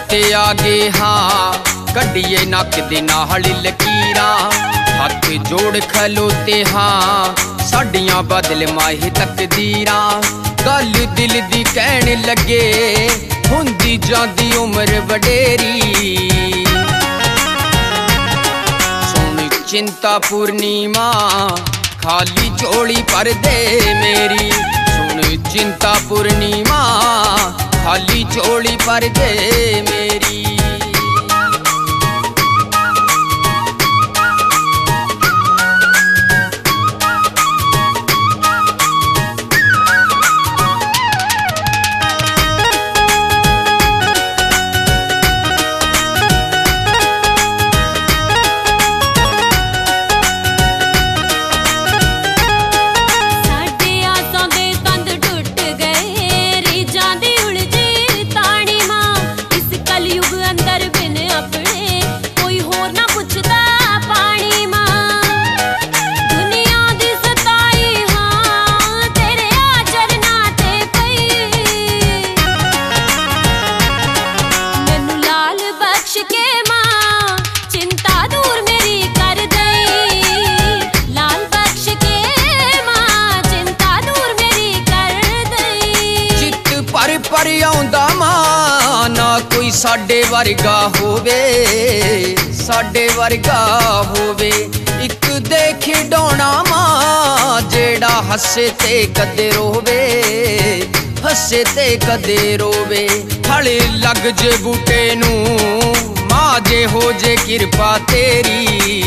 ते आगे हाँ कड्डिए नक दे नाल लकीरां हथ जोड़ खलोते हाँ साडियां बदल माही तकदीरां गल दिल दी कहन लगे हुंदी जांदी उम्र वडेरी सुन चिंता पूर्णिमा खाली झोली भर दे मेरी सुन चिंता पूर्णिमा खाली झोली भर दे मेरी। पर आउंदा मां ना कोई साडे वर्गा होवे साडे वर्गा होवे इक देखी डोना मां जेड़ा हसे ते कदे रोवे हसे ते कदे रोवे हले लग जे बूटे नू मां जे हो जे कृपा तेरी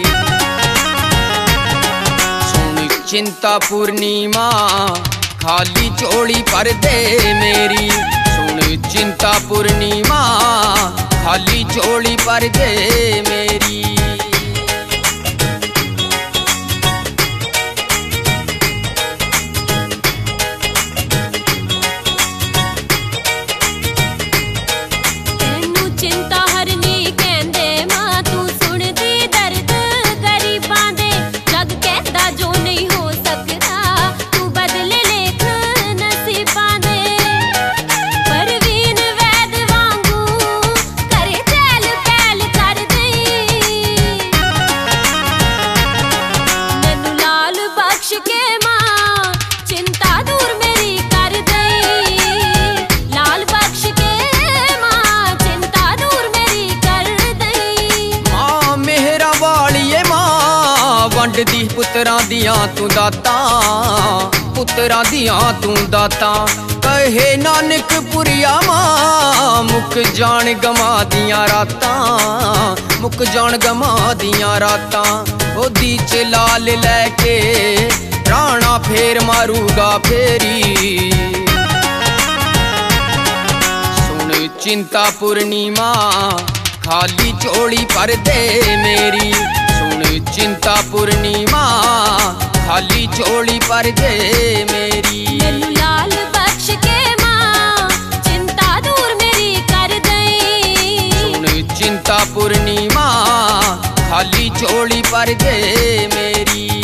सुन चिंता पूर्णिमा खाली झोली भर दे मेरी सुन चिंता पूर्णिमा खाली झोली भर दे मेरी। वंडदी पुत्रां दियां तू दाता पुत्रां दियां तू दाता कहे नानक पुरिया मां मुक जान गमा दियां रातां मुक जान गमा दियां रातां ओदी च लाल लैके राणा फेर मारूगा फेरी सुन चिंता पूर्णिमा खाली झोली भर दे मेरी सुन चिंता पूर्णिमा खाली झोली भर दे मेरी। लाल बख्श के मां चिंता दूर मेरी कर दई सुन चिंता पूर्णिमा खाली झोली भर दे मेरी।